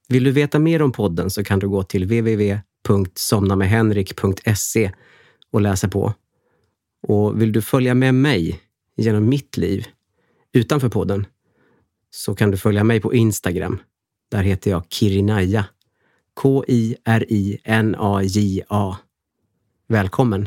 Vill du veta mer om podden så kan du gå till www.somnamedhenrik.se och läsa på. Och vill du följa med mig genom mitt liv utanför podden så kan du följa mig på Instagram. Där heter jag Kirinaja. Kirinaja. Välkommen!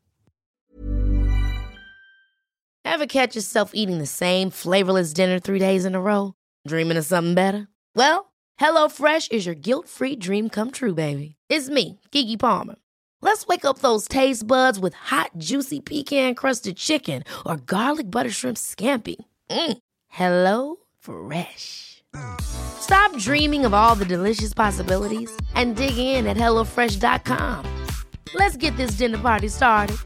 Ever catch yourself eating the same flavorless dinner 3 days in a row? Dreaming of something better? Well, HelloFresh is your guilt-free dream come true, baby. It's me, Keke Palmer. Let's wake up those taste buds with hot, juicy pecan-crusted chicken or garlic butter shrimp scampi. Hello Fresh. Stop dreaming of all the delicious possibilities and dig in at HelloFresh.com. Let's get this dinner party started.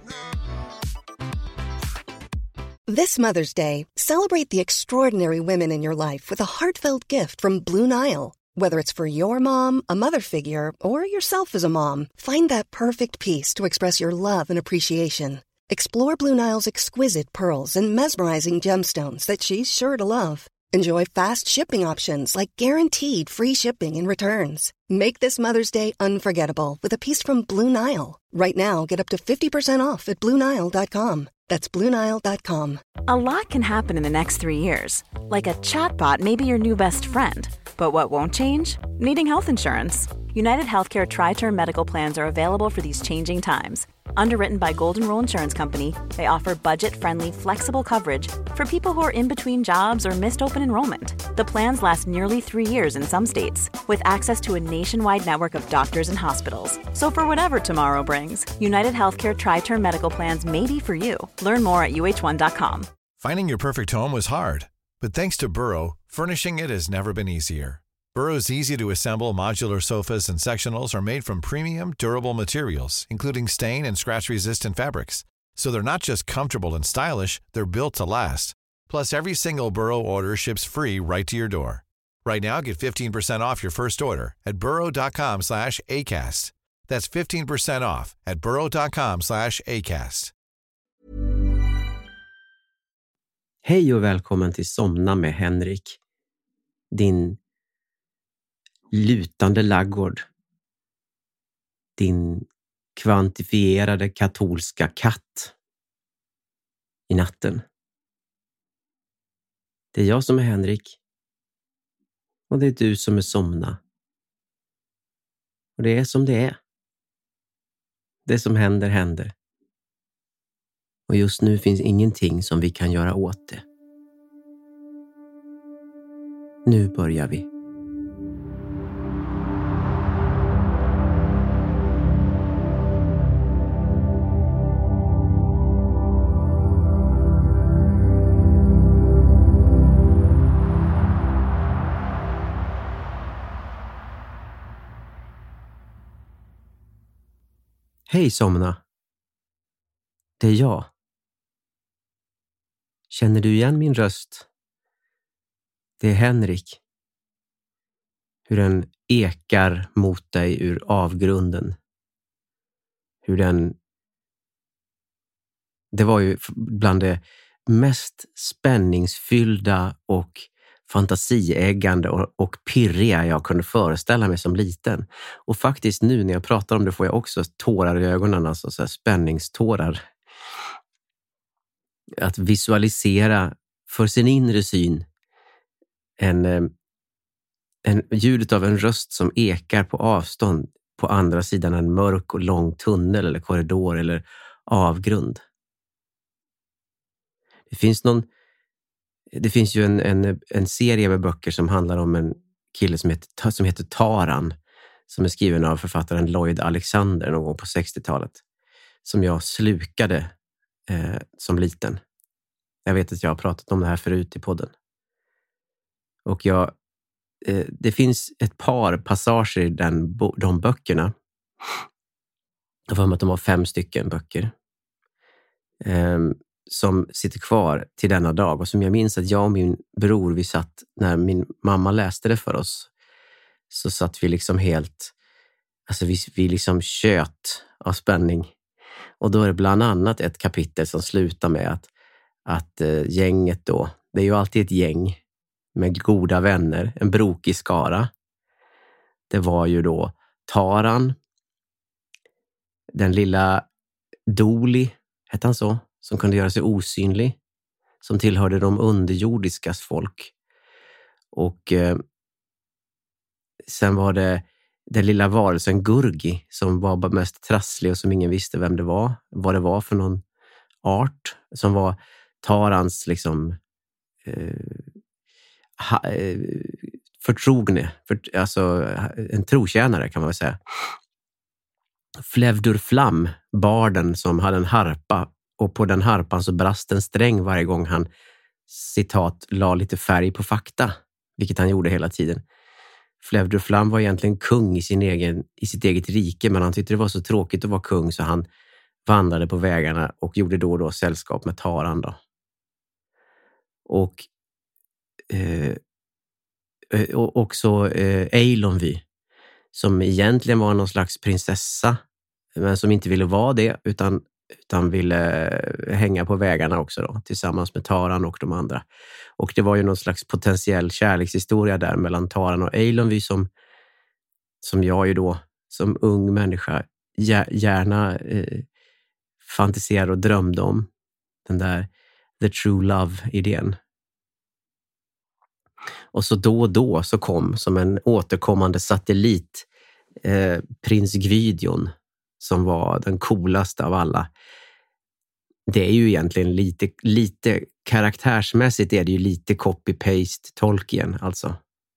This Mother's Day, celebrate the extraordinary women in your life with a heartfelt gift from Blue Nile. Whether it's for your mom, a mother figure, or yourself as a mom, find that perfect piece to express your love and appreciation. Explore Blue Nile's exquisite pearls and mesmerizing gemstones that she's sure to love. Enjoy fast shipping options like guaranteed free shipping and returns. Make this Mother's Day unforgettable with a piece from Blue Nile. Right now, get up to 50% off at BlueNile.com. That's BlueNile.com. A lot can happen in the next 3 years. Like a chatbot may be your new best friend. But what won't change? Needing health insurance. United Healthcare Tri-Term Medical Plans are available for these changing times. Underwritten by Golden Rule Insurance Company, they offer budget-friendly, flexible coverage for people who are in between jobs or missed open enrollment. The plans last nearly 3 years in some states, with access to a nationwide network of doctors and hospitals. So for whatever tomorrow brings, United Healthcare Tri-Term Medical Plans may be for you. Learn more at uh1.com. Finding your perfect home was hard, but thanks to Burrow, furnishing it has never been easier. Burrow's easy-to-assemble modular sofas and sectionals are made from premium, durable materials, including stain and scratch-resistant fabrics. So they're not just comfortable and stylish, they're built to last. Plus, every single Burrow order ships free right to your door. Right now, get 15% off your first order at burrow.com/ACAST. That's 15% off at burrow.com/ACAST. Hej och välkommen till Somna med Henrik. Din lutande laggård. Din kvantifierade katolska katt i natten. Det är jag som är Henrik. Och det är du som är Somna. Och det är som det är. Det som händer, händer. Och just nu finns ingenting som vi kan göra åt det. Nu börjar vi. Hej Somna. Det är jag. Känner du igen min röst? Det är Henrik. Hur den ekar mot dig ur avgrunden. Det var ju bland det mest spänningsfyllda och fantasieggande och pirriga jag kunde föreställa mig som liten. Och faktiskt nu när jag pratar om det får jag också tårar i ögonen, alltså så här spänningstårar. Att visualisera för sin inre syn en ljudet av en röst som ekar på avstånd på andra sidan en mörk och lång tunnel eller korridor eller avgrund. Det finns ju en serie med böcker som handlar om en kille som heter Taran, som är skriven av författaren Lloyd Alexander någon gång på 60-talet, som jag slukade som liten. Jag vet att jag har pratat om det här förut i podden. Och det finns ett par passager i de böckerna. Jag får med att de var 5 stycken böcker. Som sitter kvar till denna dag. Och som jag minns att jag och min bror, vi satt, när min mamma läste det för oss, så satt vi liksom helt, alltså vi liksom tjöt av spänning. Och då är det bland annat ett kapitel som slutar med att gänget då, det är ju alltid ett gäng med goda vänner, en brokig skara. det var ju då Taran, den lilla Doli, hette han så, som kunde göra sig osynlig, som tillhörde de underjordiskas folk. Och sen var det den lilla varelsen Gurgi som var mest trasslig och som ingen visste vem det var, vad det var för någon art, som var Tarans liksom förtrogne, alltså en trotjänare kan man väl säga. Flevdurflam, barden som hade en harpa, och på den harpan så brast en sträng varje gång han, citat, la lite färg på fakta, vilket han gjorde hela tiden. Flevdurflam var egentligen kung i sitt eget rike, men han tyckte det var så tråkigt att vara kung så han vandrade på vägarna och gjorde då och då sällskap med Taran då. Och också Eilonwy, som egentligen var någon slags prinsessa, men som inte ville vara det utan ville hänga på vägarna också då, tillsammans med Taran och de andra. Och det var ju någon slags potentiell kärlekshistoria där mellan Taran och Eilonwy som jag ju då som ung människa gärna fantiserade och drömde om. Den där the true love-idén. Och så då så kom som en återkommande satellit prins Gwydion, som var den coolaste av alla. Det är ju egentligen lite karaktärsmässigt är det ju lite copy-paste Tolkien alltså.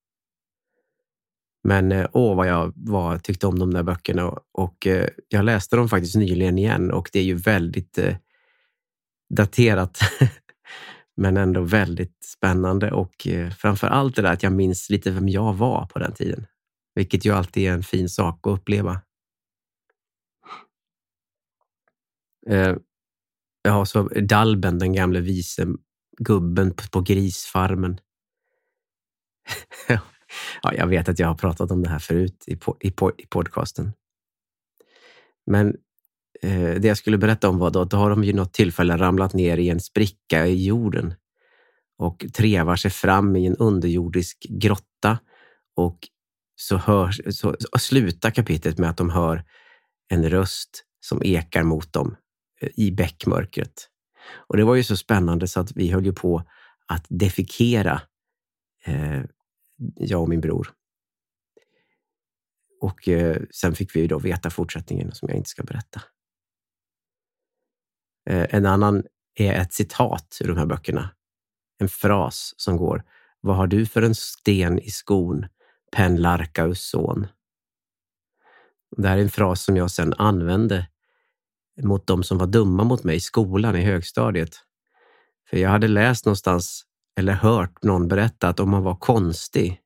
Men vad jag tyckte om de där böckerna, och jag läste dem faktiskt nyligen igen, och det är ju väldigt daterat men ändå väldigt spännande, och framför allt det där att jag minns lite vem jag var på den tiden, vilket ju alltid är en fin sak att uppleva. Ja, så Dalben, den gamla vise gubben på grisfarmen. Ja, jag vet att jag har pratat om det här förut i podcasten. Men det jag skulle berätta om var då har de ju något tillfälle ramlat ner i en spricka i jorden och trevar sig fram i en underjordisk grotta, och så slutar kapitlet med att de hör en röst som ekar mot dem i bäckmörkret. Och det var ju så spännande så att vi höll ju på att defekera, jag och min bror. Och sen fick vi ju då veta fortsättningen som jag inte ska berätta. En annan är ett citat ur de här böckerna. En fras som går: vad har du för en sten i skon, Penlarkaus son? Det här är en fras som jag sedan använde mot de som var dumma mot mig i skolan i högstadiet. För jag hade läst någonstans eller hört någon berätta att om man var konstig,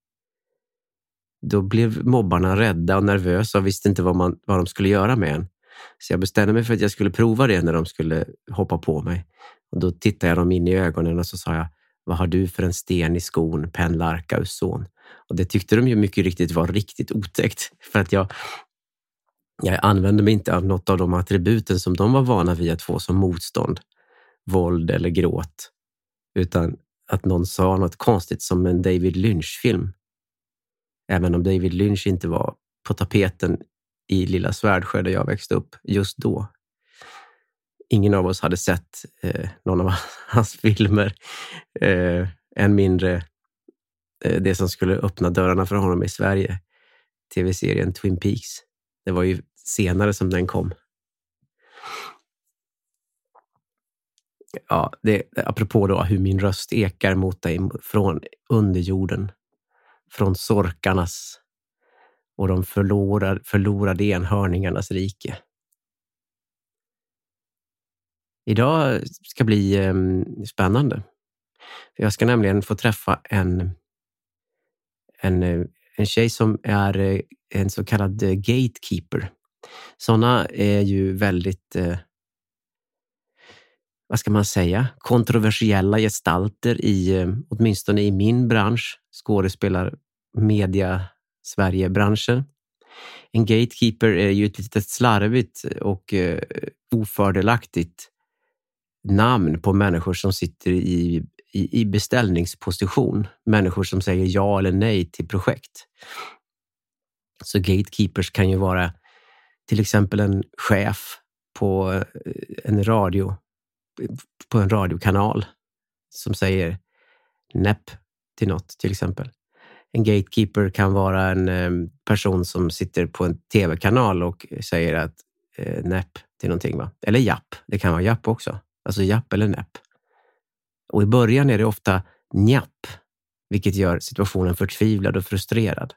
då blev mobbarna rädda och nervösa och visste inte vad de skulle göra med en. Så jag bestämde mig för att jag skulle prova det när de skulle hoppa på mig. Och då tittade jag dem in i ögonen och så sa jag: vad har du för en sten i skon, Penlarkaus son? Och det tyckte de ju mycket riktigt var riktigt otäckt. För att jag använde mig inte av något av de attributen som de var vana vid att få som motstånd. Våld eller gråt. Utan att någon sa något konstigt som en David Lynch-film. Även om David Lynch inte var på tapeten i Lilla Svärdsjö där jag växte upp just då. Ingen av oss hade sett någon av hans filmer. Än mindre det som skulle öppna dörrarna för honom i Sverige. TV-serien Twin Peaks. Det var ju senare som den kom. Ja, apropå då hur min röst ekar mot dig från underjorden. Från sorkarnas och de förlorade enhörningarnas rike. Idag ska bli spännande. Jag ska nämligen få träffa en tjej som är en så kallad gatekeeper. Sådana är ju väldigt, vad ska man säga, kontroversiella gestalter åtminstone i min bransch, skådespelar-media Sverige-branschen. En gatekeeper är ju ett litet slarvigt och ofördelaktigt namn på människor som sitter i beställningsposition. Människor som säger ja eller nej till projekt. Så gatekeepers kan ju vara till exempel en chef på en radiokanal som säger näpp till något till exempel. En gatekeeper kan vara en person som sitter på en tv-kanal och säger att näpp till någonting, va? Eller japp, det kan vara japp också. Alltså japp eller näpp. Och i början är det ofta njapp, vilket gör situationen förtvivlad och frustrerad.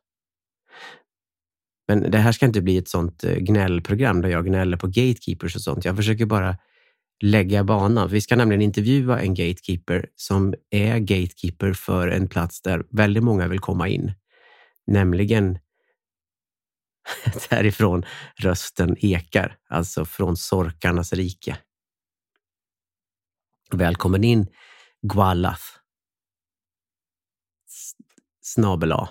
Men det här ska inte bli ett sånt gnällprogram där jag gnäller på gatekeepers och sånt. Jag försöker bara lägga banan. Vi ska nämligen intervjua en gatekeeper som är gatekeeper för en plats där väldigt många vill komma in. Nämligen därifrån rösten ekar, alltså från Sorkarnas rike. Välkommen in, Gwalath. @.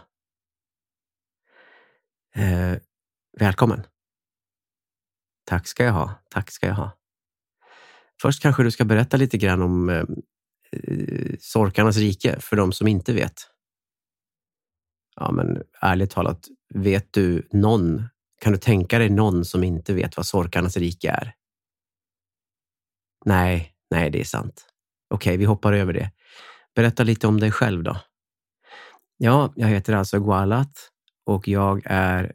Välkommen. Tack ska jag ha. Först kanske du ska berätta lite grann om Sorkarnas rike för de som inte vet. Ja, men ärligt talat, vet du någon? Kan du tänka dig någon som inte vet vad Sorkarnas rike är? Nej, det är sant. Okej, vi hoppar över det. Berätta lite om dig själv då. Ja, jag heter alltså Gwalath och jag är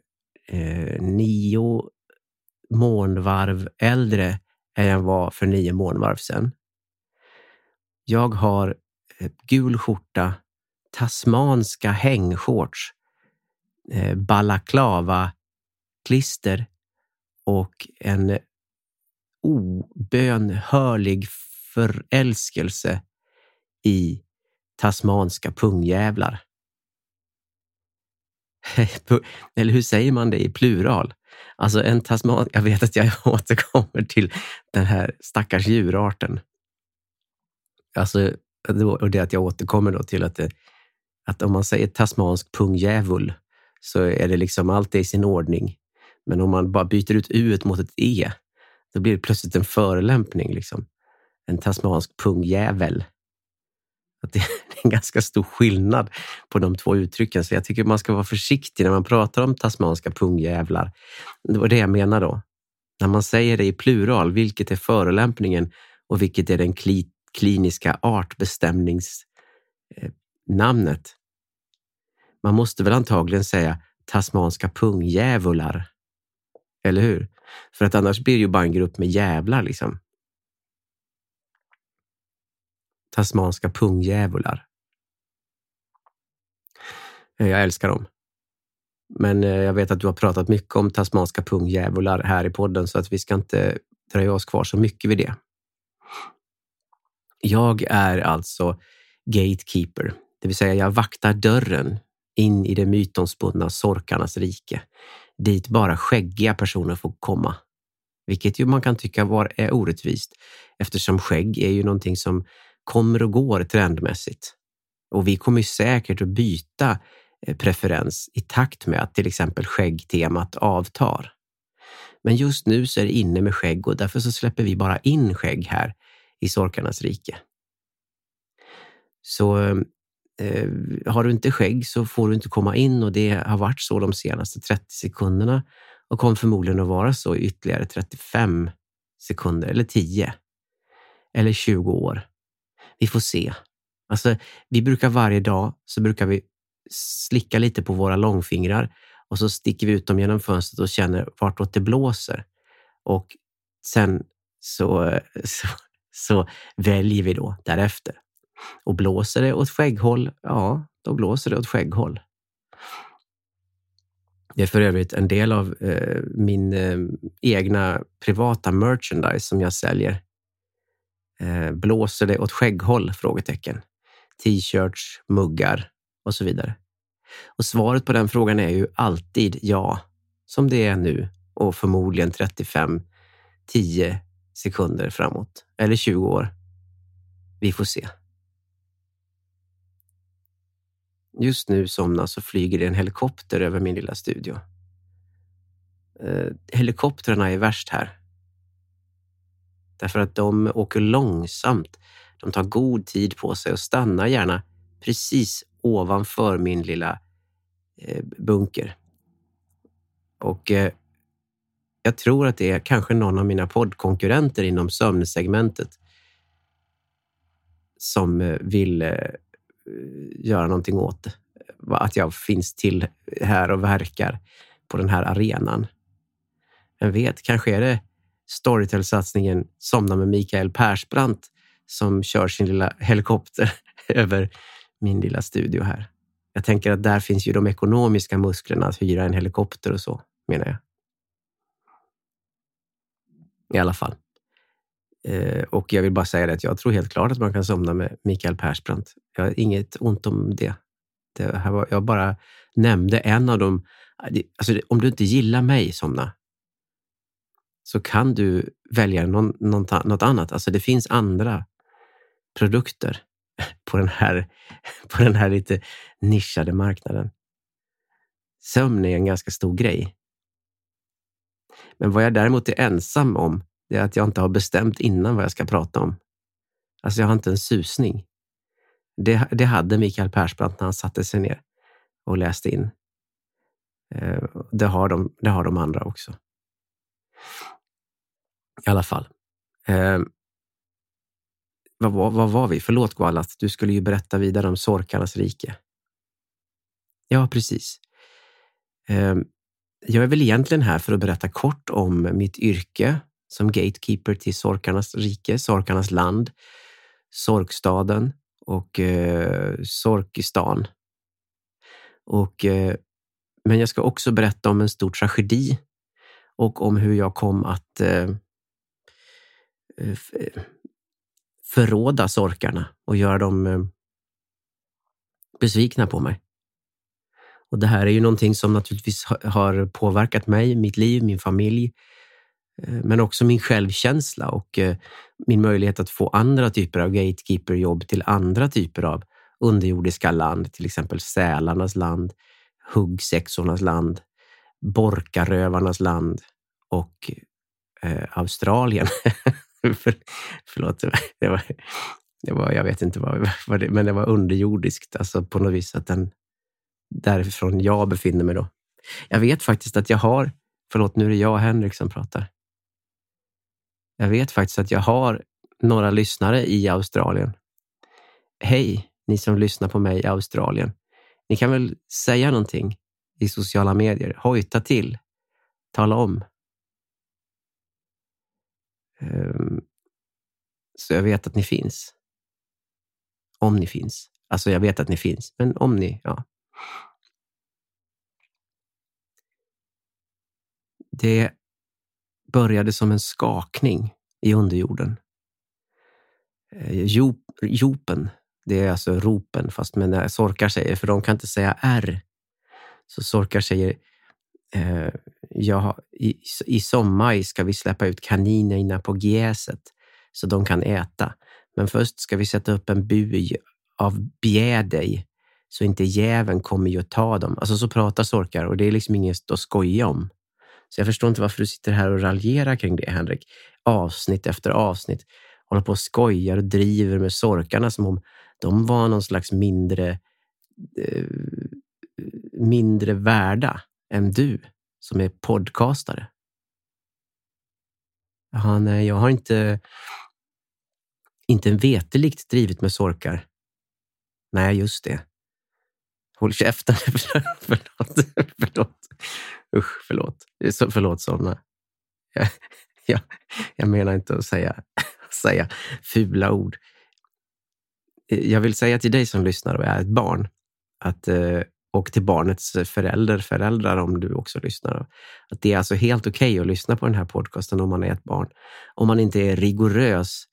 9 månvarv äldre än jag var för 9 månvarv sedan. Jag har gul skjorta, tasmanska hängshorts, balaklava-klister och en obönhörlig förälskelse i tasmanska pungjävlar. Eller hur säger man det i plural? Alltså en tasman, jag vet att jag återkommer till den här stackars djurarten. Alltså, och det att jag återkommer då till att om man säger tasmansk pungjävul så är det liksom allt i sin ordning. Men om man bara byter ut u-et mot ett e, då blir det plötsligt en förolämpning liksom. En tasmansk pungjävel. Att det är en ganska stor skillnad på de två uttrycken. Så jag tycker man ska vara försiktig när man pratar om tasmanska pungjävlar. Det var det jag menar då. När man säger det i plural, vilket är förolämpningen och vilket är den kliniska artbestämningsnamnet. Man måste väl antagligen säga tasmanska pungjävular. Eller hur? För att annars blir det ju bara en grupp med jävlar liksom. Tasmanska pungjävular. Jag älskar dem. Men jag vet att du har pratat mycket om tasmanska pungjävular här i podden så att vi ska inte dröja oss kvar så mycket vid det. Jag är alltså gatekeeper, det vill säga jag vaktar dörren in i det mytomspunna Sorkarnas rike, dit bara skäggiga personer får komma. Vilket ju man kan tycka är orättvist, eftersom skägg är ju någonting som kommer och går trendmässigt. Och vi kommer ju säkert att byta preferens i takt med att till exempel skäggtemat avtar. Men just nu så är det inne med skägg och därför så släpper vi bara in skägg här i Sorkarnas rike. Så har du inte skägg så får du inte komma in och det har varit så de senaste 30 sekunderna och kommer förmodligen att vara så i ytterligare 35 sekunder eller 10 eller 20 år. Vi får se. Alltså, vi brukar varje dag så brukar vi slicka lite på våra långfingrar och så sticker vi ut dem genom fönstret och känner vartåt det blåser. Och sen så väljer vi då därefter. Och blåser det åt skägghåll, ja, då blåser det åt skägghåll. Det är för övrigt en del av min egna privata merchandise som jag säljer. Blåser det åt skägghåll? Frågetecken. T-shirts, muggar och så vidare. Och svaret på den frågan är ju alltid ja, som det är nu och förmodligen 10 sekunder framåt. Eller 20 år. Vi får se. Just nu somnar så flyger det en helikopter över min lilla studio. Helikoptrarna är värst här. Därför att de åker långsamt. De tar god tid på sig och stannar gärna precis ovanför min lilla bunker. Och jag tror att det är kanske någon av mina poddkonkurrenter inom sömnsegmentet som vill göra någonting åt det. Att jag finns till här och verkar på den här arenan. Jag vet, kanske är det Storytel-satsningen Somna med Mikael Persbrandt som kör sin lilla helikopter över min lilla studio här. Jag tänker att där finns ju de ekonomiska musklerna att hyra en helikopter och så, menar jag. I alla fall. Och jag vill bara säga det att jag tror helt klart att man kan somna med Mikael Persbrandt. Jag har inget ont om det. Jag bara nämnde en av dem. Alltså, om du inte gillar mig, somna, så kan du välja något annat. Alltså det finns andra produkter på den här lite nischade marknaden. Sömn är en ganska stor grej. Men vad jag däremot är ensam om, det är att jag inte har bestämt innan vad jag ska prata om. Alltså jag har inte en susning. Det hade Mikael Persbrandt när han satte sig ner och läste in. Det har de andra också. I alla fall. Vad var vi? Förlåt Gualat, du skulle ju berätta vidare om Sorkarnas rike. Ja, precis. Jag är väl egentligen här för att berätta kort om mitt yrke som gatekeeper till Sorkarnas rike, Sorkarnas land, Sorkstaden och Sorkistan. Men jag ska också berätta om en stor tragedi och om hur jag kom att förråda sorkarna och göra dem besvikna på mig. Och det här är ju någonting som naturligtvis har påverkat mig, mitt liv, min familj, men också min självkänsla och min möjlighet att få andra typer av gatekeeper-jobb till andra typer av underjordiska land, till exempel sälarnas land, huggsexornas land, borkarövarnas land och Australien. Förlåt, det var jag vet inte vad det, men det var underjordiskt, alltså på något vis att därifrån jag befinner mig då. Jag vet faktiskt att jag har, förlåt, nu är det jag och Henrik som pratar. Jag vet faktiskt att jag har några lyssnare i Australien. Hej, ni som lyssnar på mig i Australien. Ni kan väl säga någonting i sociala medier. Hojta till. Tala om. Så jag vet att ni finns. Om ni finns. Alltså jag vet att ni finns. Men om ni, ja. Det började som en skakning i underjorden. Jopen, det är alltså ropen, fast när sorkar säger, för de kan inte säga R. Så sorkar säger, i sommar ska vi släppa ut kaninerna på gäset så de kan äta. Men först ska vi sätta upp en bu av bjädej så inte jäveln kommer ju att ta dem. Alltså så pratar sorkar och det är liksom inget att skoja om. Så jag förstår inte varför du sitter här och raljerar kring det, Henrik. Avsnitt efter avsnitt. Håller på och skojar och driver med sorkarna som om de var någon slags mindre värda än du som är podcastare. Jaha, nej, jag har inte en vetelikt drivit med sorkar. Nej, just det. Håll käften. Förlåt. Usch, förlåt sådana. Jag menar inte att säga fula ord. Jag vill säga till dig som lyssnar och är ett barn och till barnets föräldrar om du också lyssnar, att det är alltså helt okej att lyssna på den här podcasten om man är ett barn. Om man inte är rigorös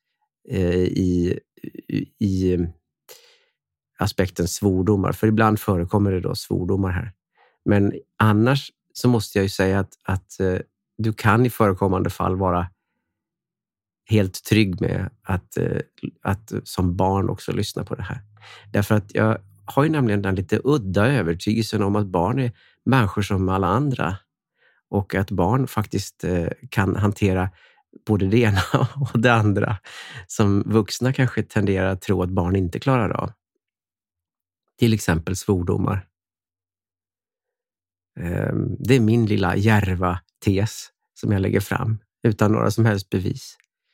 i aspekten svordomar, för ibland förekommer det då svordomar här. Men annars så måste jag ju säga att du kan i förekommande fall vara helt trygg med att som barn också lyssna på det här. Därför att jag har ju nämligen den lite udda övertygelsen om att barn är människor som alla andra och att barn faktiskt kan hantera både det ena och det andra som vuxna kanske tenderar att tro att barn inte klarar av. Till exempel svordomar. Det är min lilla djärva tes som jag lägger fram utan några som helst bevis.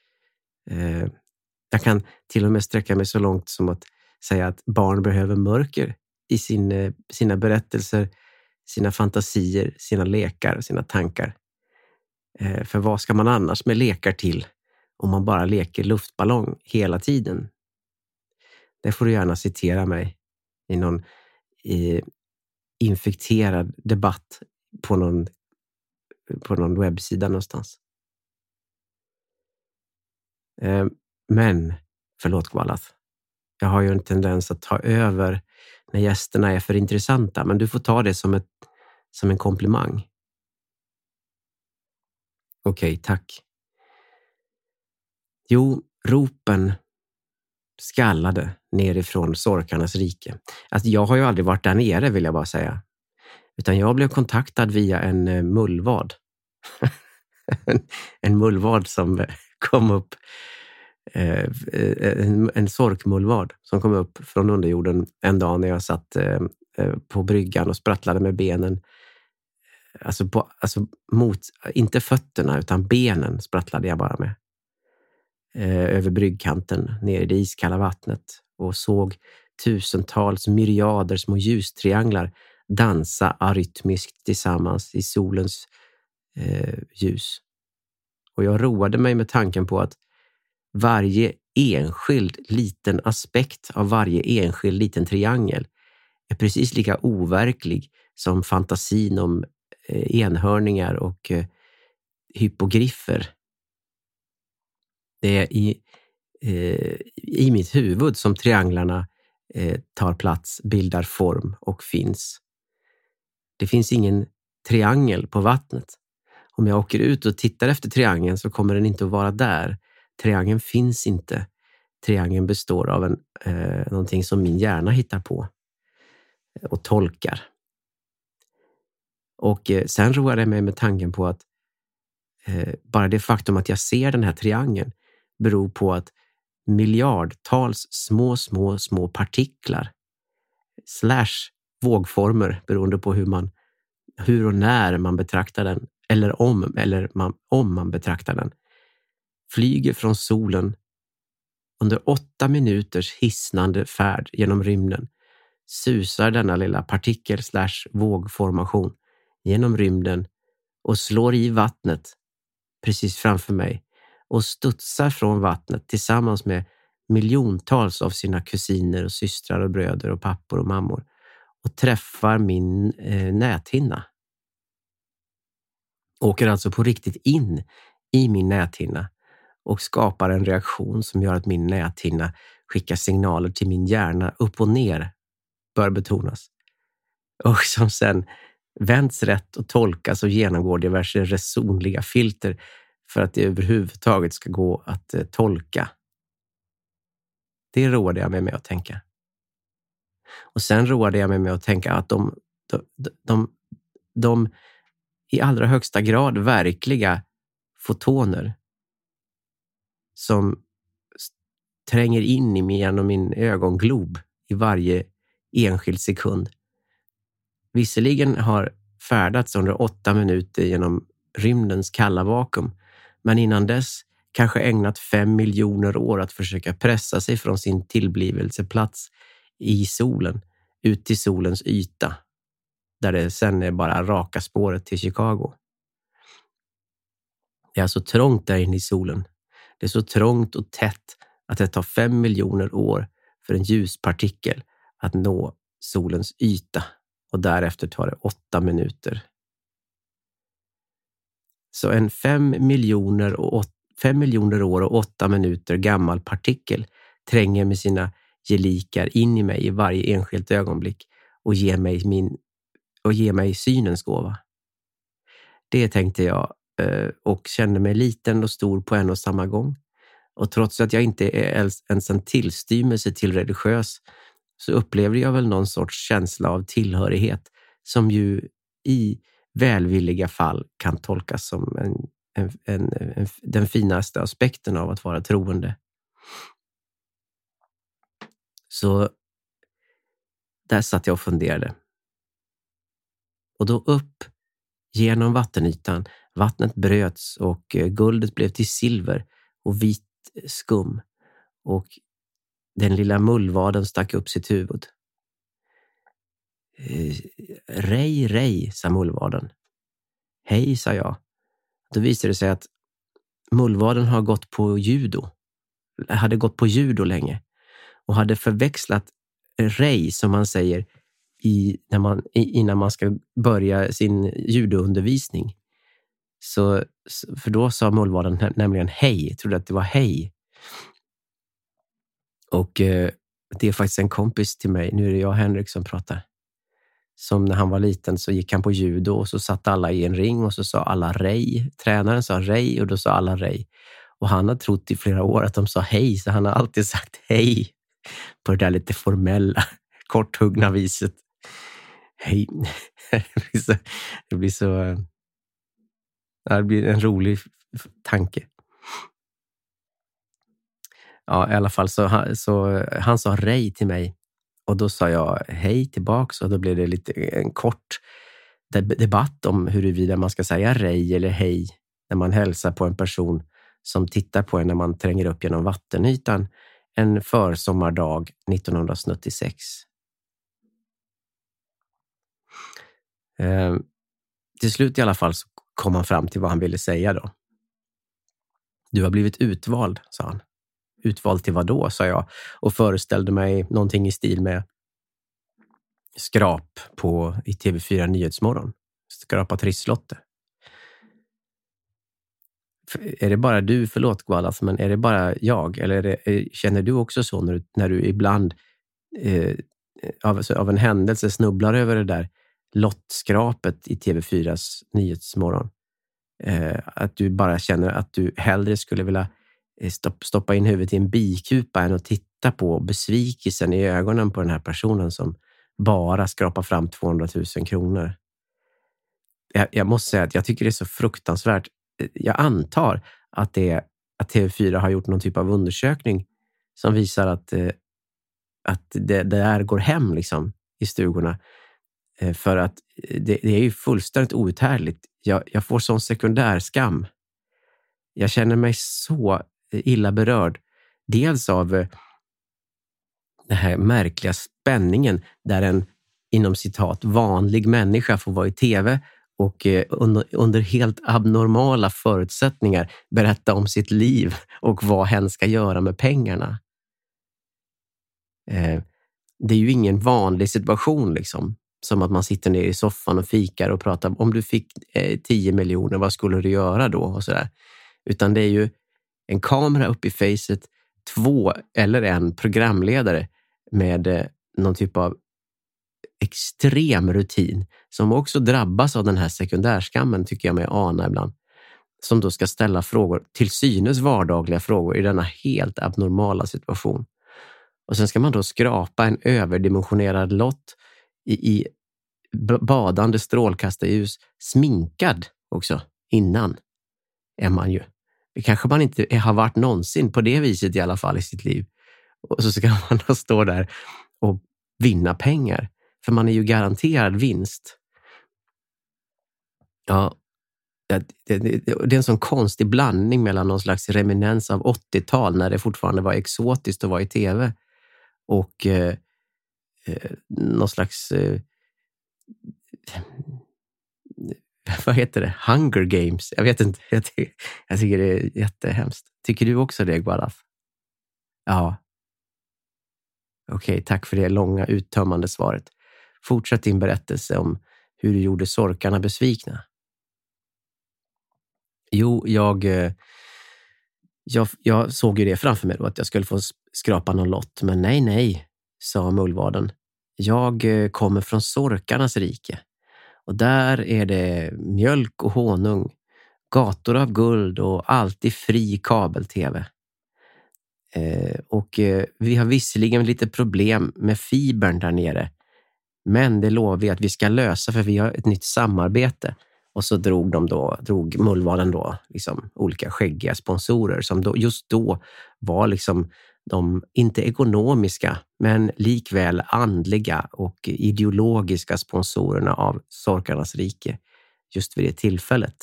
Jag kan till och med sträcka mig så långt som att säga att barn behöver mörker i sina berättelser, sina fantasier, sina lekar, sina tankar. För vad ska man annars med lekar till om man bara leker luftballong hela tiden? Det får du gärna citera mig i någon infekterad debatt på någon webbsida någonstans. Men, förlåt Gwalath, jag har ju en tendens att ta över när gästerna är för intressanta, men du får ta det som en komplimang. Okej, tack. Jo, ropen skallade nerifrån sorkarnas rike. Alltså, jag har ju aldrig varit där nere, vill jag bara säga. Utan jag blev kontaktad via en mullvad. En mullvad som kom upp, en sorkmullvad som kom upp från underjorden en dag när jag satt på bryggan och sprattlade med benen. Mot, inte fötterna utan benen sprattlade jag bara med. Över bryggkanten ner i det iskalla vattnet och såg tusentals myriader små ljustrianglar dansa arytmiskt tillsammans i solens ljus. Och jag roade mig med tanken på att varje enskild liten aspekt av varje enskild liten triangel är precis lika overklig som fantasin om enhörningar och hypogriffer. Det är i mitt huvud som trianglarna tar plats, bildar form och finns. Det finns ingen triangel på vattnet. Om jag åker ut och tittar efter triangeln så kommer den inte att vara där. Triangeln finns inte. Triangeln består av någonting som min hjärna hittar på och tolkar. Och sen roade jag mig med tanken på att bara det faktum att jag ser den här triangeln beror på att miljardtals små partiklar / vågformer beroende på hur och när man betraktar den eller om man betraktar den flyger från solen under 8 minuters hisnande färd genom rymden. Susar denna lilla partikel / vågformation genom rymden och slår i vattnet precis framför mig och studsar från vattnet tillsammans med miljontals av sina kusiner och systrar och bröder och pappor och mammor och träffar min näthinna. Åker alltså på riktigt in i min näthinna och skapar en reaktion som gör att min näthinna skickar signaler till min hjärna upp och ner, bör betonas. Och som sen vänds rätt och tolkas och genomgår diverse resonliga filter för att det överhuvudtaget ska gå att tolka. Det roade jag mig med att tänka. Och sen roade jag mig med att tänka att de i allra högsta grad verkliga fotoner som tränger in i mig genom min ögonglob i varje enskild sekund. Visserligen har färdats under 8 minuter genom rymdens kalla vakuum, men innan dess kanske ägnat 5 miljoner år att försöka pressa sig från sin tillblivelseplats i solen ut till solens yta, där det sen är bara raka spåret till Chicago. Det är så trångt där inne i solen. Det är så trångt och tätt att det tar 5 miljoner år för en ljuspartikel att nå solens yta och därefter tar det 8 minuter. Så en 5 miljoner år och 8 minuter gammal partikel tränger med sina gelikar in i mig i varje enskilt ögonblick och ger mig synens gåva. Det tänkte jag och kände mig liten och stor på en och samma gång. Och trots att jag inte är ens en tillstymmelse till religiös så upplevde jag väl någon sorts känsla av tillhörighet som ju i välvilliga fall kan tolkas som den finaste aspekten av att vara troende. Så där satt jag och funderade. Och då upp genom vattenytan. Vattnet bröts och guldet blev till silver och vit skum. Och den lilla mullvaden stack upp sitt huvud. Rej, rej, sa mullvaden. Hej, sa jag. Då visade det sig att mullvaden hade gått på judo länge och hade förväxlat rej, som man säger innan man ska börja sin judoundervisning. För då sa mullvaden nämligen hej, trodde att det var hej. Och det är faktiskt en kompis till mig, nu är det jag och Henrik som pratar, som när han var liten så gick han på judo och så satt alla i en ring och så sa alla rej. Tränaren sa rej och då sa alla rej. Och han har trott i flera år att de sa hej, så han har alltid sagt hej på det där lite formella, korthuggna viset. Hej. Det blir en rolig tanke. Ja, i alla fall så han sa rej till mig. Och då sa jag hej tillbaks och då blev det en kort debatt om huruvida man ska säga rej eller hej när man hälsar på en person som tittar på en när man tränger upp genom vattenytan en försommardag 1986. Till slut i alla fall så kom han fram till vad han ville säga då. Du har blivit utvald, sa han. Utvald till vad då, sa jag och föreställde mig någonting i stil med skrap i TV4 Nyhetsmorgon. Skrapa trisslotter. Är det bara du, förlåt Gualas, men är det bara jag? Eller känner du också så när du ibland av en händelse snubblar över det där lottskrapet i TV4s Nyhetsmorgon? Att du bara känner att du hellre skulle vilja stoppa in huvudet i en bikupa än att titta på besvikelsen i ögonen på den här personen som bara skrapar fram 200 000 kronor. Jag måste säga att jag tycker det är så fruktansvärt. Jag antar att TV4 har gjort någon typ av undersökning som visar att det där går hem liksom i stugorna. För att det är ju fullständigt outhärdligt. Jag får sån sekundär skam. Jag känner mig så illa berörd. Dels av den här märkliga spänningen där en, inom citat, vanlig människa får vara i tv och under helt abnormala förutsättningar berätta om sitt liv och vad hen ska göra med pengarna. Det är ju ingen vanlig situation liksom. Som att man sitter ner i soffan och fikar och pratar om du fick 10 miljoner, vad skulle du göra då? Och sådär. Utan det är ju en kamera upp i facet, 2 eller en programledare med någon typ av extrem rutin som också drabbas av den här sekundärskammen, tycker jag mig ana ibland. Som då ska ställa frågor, till synes vardagliga frågor i denna helt abnormala situation. Och sen ska man då skrapa en överdimensionerad lott i badande strålkastarljus, sminkad också innan är man ju. Det kanske man inte har varit någonsin på det viset i alla fall i sitt liv. Och så ska man då stå där och vinna pengar. För man är ju garanterad vinst. Ja, det är en sån konstig blandning mellan någon slags reminens av 80-tal när det fortfarande var exotiskt att vara i tv och någon slags vad heter det? Hunger Games. Jag vet inte. Jag tycker det är jättehemskt. Tycker du också det, Gualaf? Ja. Okej, tack för det långa uttömmande svaret. Fortsätt din berättelse om hur du gjorde sorkarna besvikna. Jo, jag såg ju det framför mig då, att jag skulle få skrapa någon lott. Men nej, sa mullvaden. Jag kommer från sorkarnas rike. Och där är det mjölk och honung, gator av guld och alltid fri kabel-tv. Och vi har visserligen lite problem med fibern där nere. Men det lovar vi att vi ska lösa, för vi har ett nytt samarbete. Och så drog mullvaden då liksom olika skäggiga sponsorer som just då var liksom de inte ekonomiska men likväl andliga och ideologiska sponsorerna av Sorkarnas rike just vid det tillfället.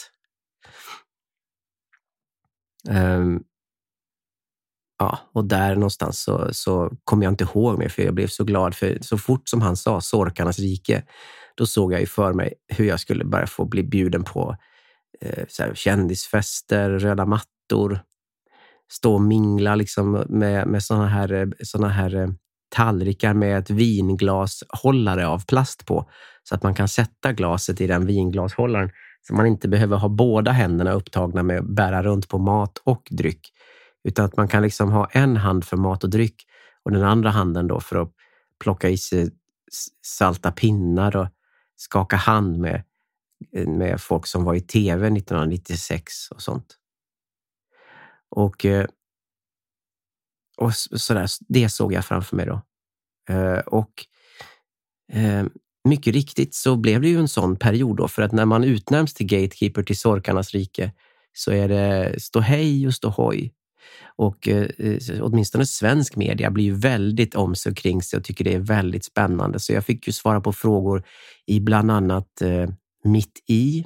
Och där någonstans så kommer jag inte ihåg mer, för jag blev så glad, för så fort som han sa Sorkarnas rike, då såg jag ju för mig hur jag skulle bara få bli bjuden på så här, kändisfester, röda mattor, stå och mingla liksom med såna här tallrikar med ett vinglashållare av plast på, så att man kan sätta glaset i den vinglashållaren, så man inte behöver ha båda händerna upptagna med att bära runt på mat och dryck, utan att man kan liksom ha en hand för mat och dryck och den andra handen då för att plocka i sig salta pinnar och skaka hand med folk som var i tv 1996 och sånt. Och sådär, det såg jag framför mig då. Mycket riktigt så blev det ju en sån period då, för att när man utnämns till gatekeeper till Sorkarnas rike så är det ståhej och ståhoj. Och åtminstone svensk media blir ju väldigt om sig kring sig och tycker det är väldigt spännande. Så jag fick ju svara på frågor i bland annat Mitt i,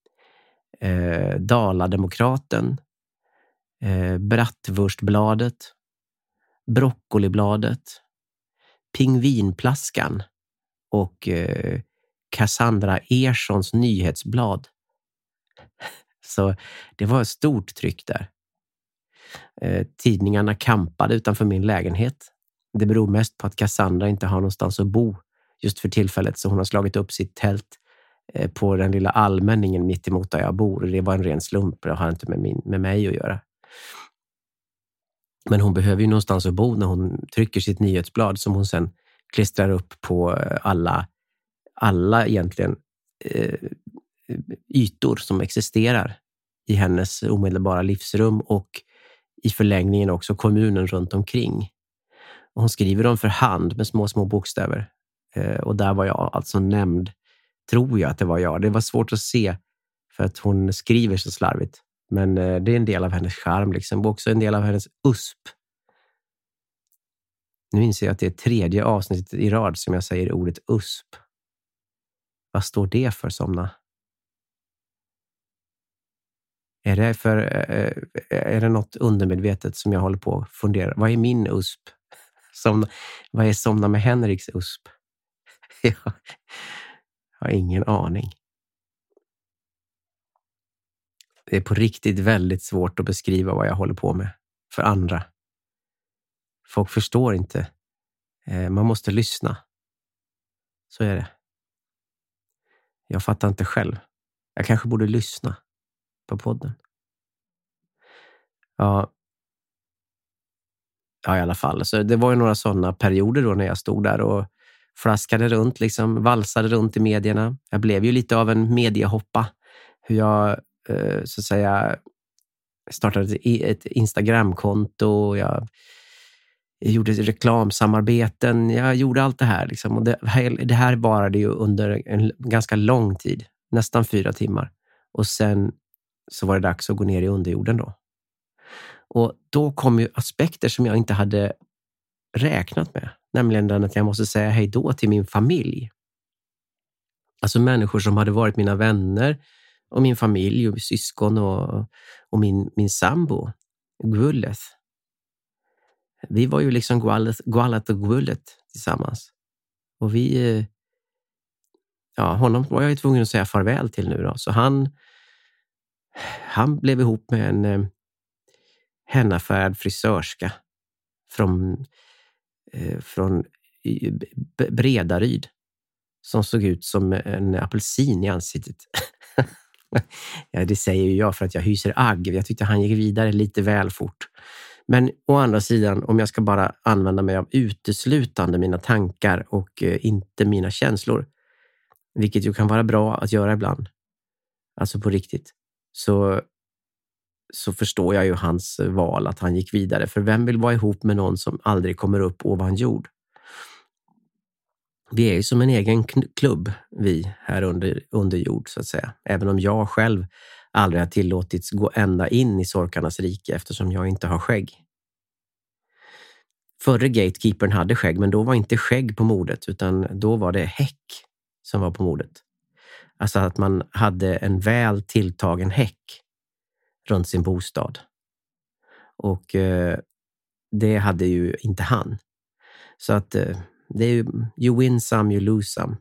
Dalademokraten, Bratwurstbladet, Broccolibladet, Pingvinplaskan och Cassandra Erssons nyhetsblad. Så det var ett stort tryck där. Tidningarna kampade utanför min lägenhet. Det beror mest på att Cassandra inte har någonstans att bo just för tillfället, så hon har slagit upp sitt tält på den lilla allmänningen mitt emot där jag bor. Det var en ren slump, det har inte med mig att göra. Men hon behöver ju någonstans att bo när hon trycker sitt nyhetsblad, som hon sen klistrar upp på alla egentligen ytor som existerar i hennes omedelbara livsrum och i förlängningen också kommunen runt omkring. Och hon skriver dem för hand med små bokstäver. Och där var jag alltså nämnd, tror jag att det var jag. Det var svårt att se för att hon skriver så slarvigt. Men det är en del av hennes charm liksom. Och också en del av hennes USP. Nu inser jag att det är 3:e avsnittet i rad som jag säger ordet USP. Vad står det för, Somna? Är det något undermedvetet som jag håller på att fundera? Vad är min USP? Vad är Somna med Henriks USP? Jag har ingen aning. Det är på riktigt väldigt svårt att beskriva vad jag håller på med för andra. Folk förstår inte. Man måste lyssna. Så är det. Jag fattar inte själv. Jag kanske borde lyssna på podden. Ja, i alla fall. Så det var ju några sådana perioder då när jag stod där och flaskade runt, liksom valsade runt i medierna. Jag blev ju lite av en mediehoppa. Hur jag så att säga startade ett Instagramkonto. Jag gjorde reklamsamarbeten. Jag gjorde allt det här liksom. Och det här varade ju under en ganska lång tid. Nästan 4 timmar. Och sen så var det dags att gå ner i underjorden då. Och då kom ju aspekter som jag inte hade räknat med. Nämligen den att jag måste säga hej då till min familj. Alltså människor som hade varit mina vänner och min familj och syskon och min sambo, Gwulleth. Vi var ju liksom Gwulleth och Gwulleth tillsammans. Och honom var jag ju tvungen att säga farväl till nu då. Så han blev ihop med en hennafärd frisörska från Bredaryd som såg ut som en apelsin i ansiktet. Ja, det säger ju jag för att jag hyser agg. Jag tyckte han gick vidare lite väl fort. Men å andra sidan, om jag ska bara använda mig av uteslutande mina tankar och inte mina känslor, vilket ju kan vara bra att göra ibland, alltså på riktigt, så förstår jag ju hans val att han gick vidare. För vem vill vara ihop med någon som aldrig kommer upp ovan jord? Vi är ju som en egen klubb, vi här under jord så att säga. Även om jag själv aldrig har tillåtits gå ända in i Sorkarnas rike eftersom jag inte har skägg. Förre gatekeepern hade skägg, men då var inte skägg på mordet, utan då var det häck som var på mordet. Alltså att man hade en väl tilltagen häck runt sin bostad. Och det hade ju inte han. Så att det är ju you win some, you lose some.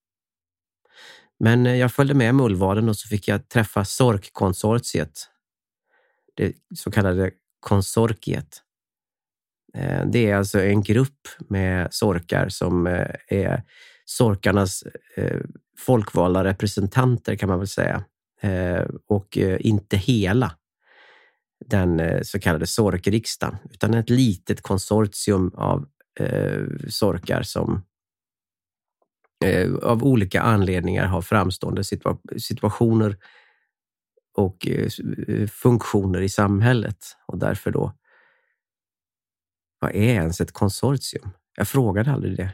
Men jag följde med Mullvaden och så fick jag träffa Sorkkonsortiet. Det så kallade konsortiet. Det är alltså en grupp med sorkar som är sorkarnas folkvalda representanter kan man väl säga. Och inte hela den så kallade sorkriksdagen, utan ett litet konsortium av sorkar som av olika anledningar har framstående situationer och funktioner i samhället. Och därför då, vad är ens ett konsortium? Jag frågade aldrig det.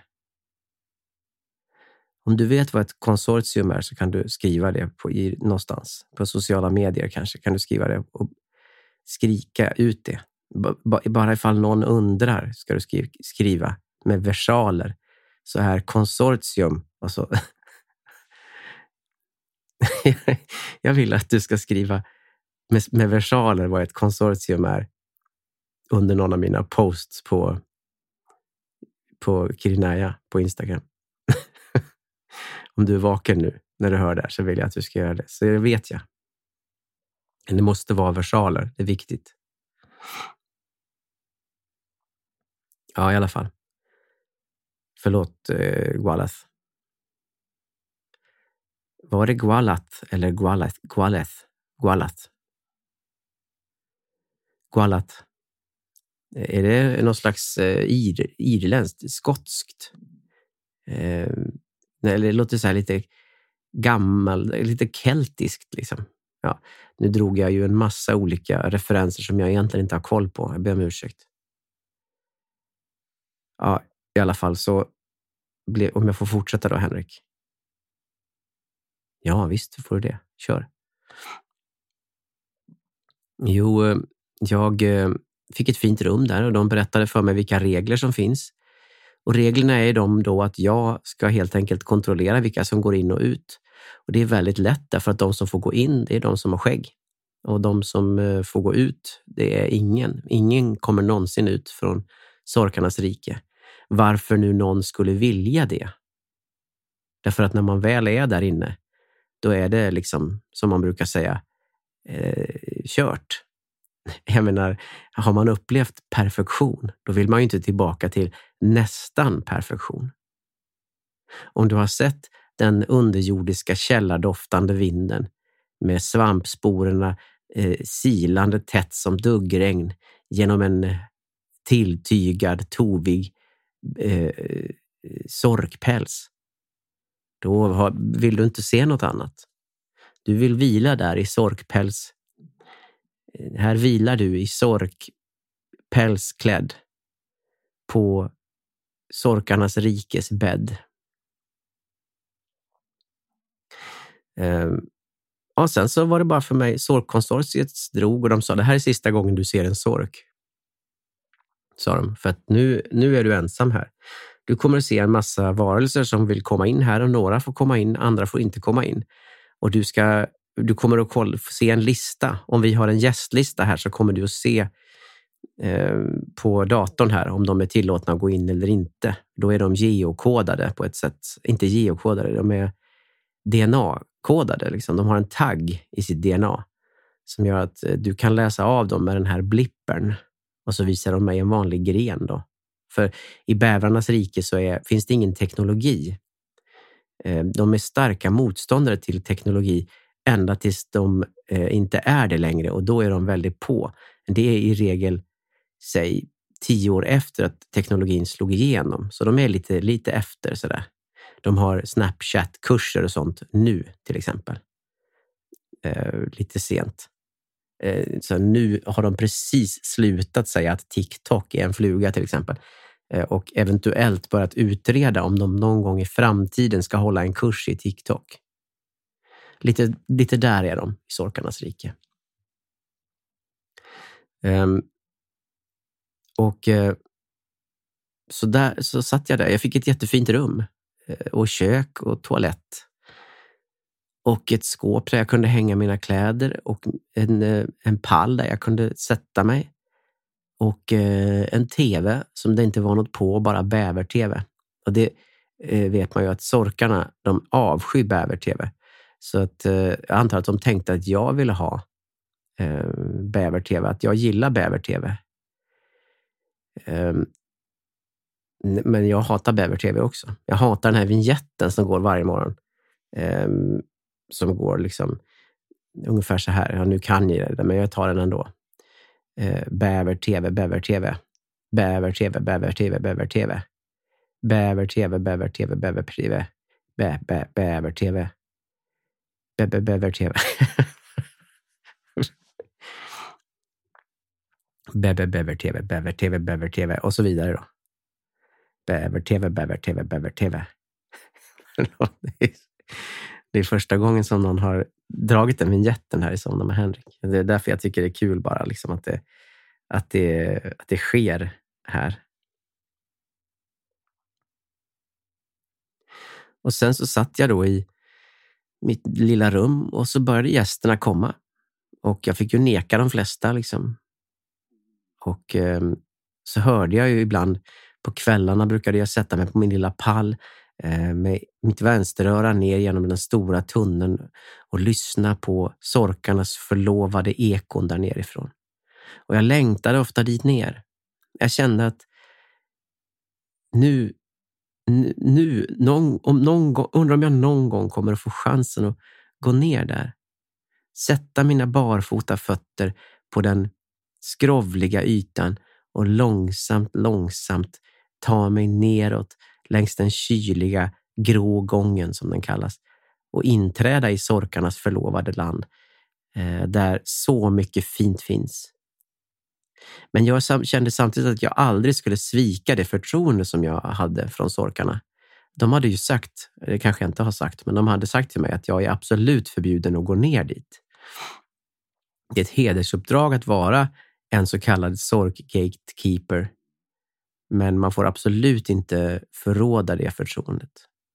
Om du vet vad ett konsortium är så kan du skriva det någonstans. På sociala medier kanske kan du skriva det och skrika ut det. Bara ifall någon undrar ska du skriva med versaler. Så här konsortium. Alltså, jag vill att du ska skriva med versaler vad ett konsortium är under någon av mina posts på Kirinaya på Instagram. Om du är vaken nu när du hör det här så vill jag att du ska göra det. Så det vet jag. Men det måste vara versaler, det är viktigt. Ja, i alla fall. Förlåt, Gwalath. Var det Gwalath eller Gwalath? Gwalath. Är det någon slags irländskt, skotskt? Eller det låter så här lite gammal, lite keltiskt liksom. Ja, nu drog jag ju en massa olika referenser som jag egentligen inte har koll på. Jag ber om ursäkt. Ja, i alla fall så om jag får fortsätta då, Henrik. Ja, visst får du det. Kör. Jo, jag fick ett fint rum där och de berättade för mig vilka regler som finns. Och reglerna är de då att jag ska helt enkelt kontrollera vilka som går in och ut. Och det är väldigt lätt därför att de som får gå in, det är de som har skägg. Och de som får gå ut, det är ingen. Ingen kommer någonsin ut från sorkarnas rike. Varför nu någon skulle vilja det? Därför att när man väl är där inne, då är det liksom, som man brukar säga, kört. Jag menar, har man upplevt perfektion, då vill man ju inte tillbaka till nästan perfektion. Om du har sett den underjordiska källardoftande vinden med svampsporerna silande tätt som duggregn genom en tilltygad, tovig sorkpäls, då vill du inte se något annat. Du vill vila där i sorkpäls. Här vilar du i sorkpälsklädd på sorkarnas rikes bädd. Och sen så var det bara för mig, sorkkonsortiet drog och de sa, det här är sista gången du ser en sork. Sa de, för att nu är du ensam här. Du kommer att se en massa varelser som vill komma in här och några får komma in, andra får inte komma in. Och du kommer att se en lista. Om vi har en gästlista här så kommer du att se på datorn här om de är tillåtna att gå in eller inte. Då är de geokodade på ett sätt. Inte geokodade, de är DNA-kodade. Liksom. De har en tagg i sitt DNA som gör att du kan läsa av dem med den här blippern. Och så visar de mig en vanlig gren då. För i bävrarnas rike så finns det ingen teknologi. De är starka motståndare till teknologi ända tills de inte är det längre. Och då är de väldigt på. Det är i regel, säg 10 år efter att teknologin slog igenom. Så de är lite efter sådär. De har Snapchat-kurser och sånt nu till exempel. Lite sent. Så nu har de precis slutat säga att TikTok är en fluga till exempel. Och eventuellt börjat utreda om de någon gång i framtiden ska hålla en kurs i TikTok. Lite där är de i sorkarnas rike. så satt jag där. Jag fick ett jättefint rum och kök och toalett. Och ett skåp där jag kunde hänga mina kläder och en pall där jag kunde sätta mig. Och en tv som det inte var något på, bara bäver-tv. Och det vet man ju att sorkarna, de avskyr bäver-tv. Så att jag antar att de tänkte att jag ville ha bäver-tv, att jag gillar bäver-tv. Men jag hatar bäver-tv också. Jag hatar den här vignetten som går varje morgon. Som går liksom ungefär så här. Ja, nu kan ni det, men jag tar den ändå. Bäver-tv, bäver-tv. Bäver-tv, bäver-tv, bäver-tv. Bäver-tv, bäver-tv, bäver-tv. Bäver-tv. Bäver-tv. Bäver-tv, bäver-tv, bäver-tv och så vidare då. Bäver-tv, bäver-tv, bäver-tv. Det är första gången som någon har dragit den vignetten här i Somna med Henrik. Det är därför jag tycker det är kul bara liksom att det sker här. Och sen så satt jag då i mitt lilla rum och så började gästerna komma. Och jag fick ju neka de flesta liksom. Och så hörde jag ju ibland på kvällarna brukade jag sätta mig på min lilla pall med mitt vänsteröra ner genom den stora tunneln och lyssna på sorkarnas förlovade ekon där nerifrån. Och jag längtade ofta dit ner. Jag kände att undrar om jag någon gång kommer att få chansen att gå ner där. Sätta mina barfota fötter på den skrovliga ytan och långsamt ta mig neråt längs den kyliga grå gången som den kallas och inträda i sorkarnas förlovade land där så mycket fint finns. Men jag kände samtidigt att jag aldrig skulle svika det förtroende som jag hade från sorkarna. De hade ju sagt, det kanske jag inte har sagt, men de hade sagt till mig att jag är absolut förbjuden att gå ner dit. Det är ett hedersuppdrag att vara en så kallad sork-gatekeeper. Men man får absolut inte förråda det förtroendet.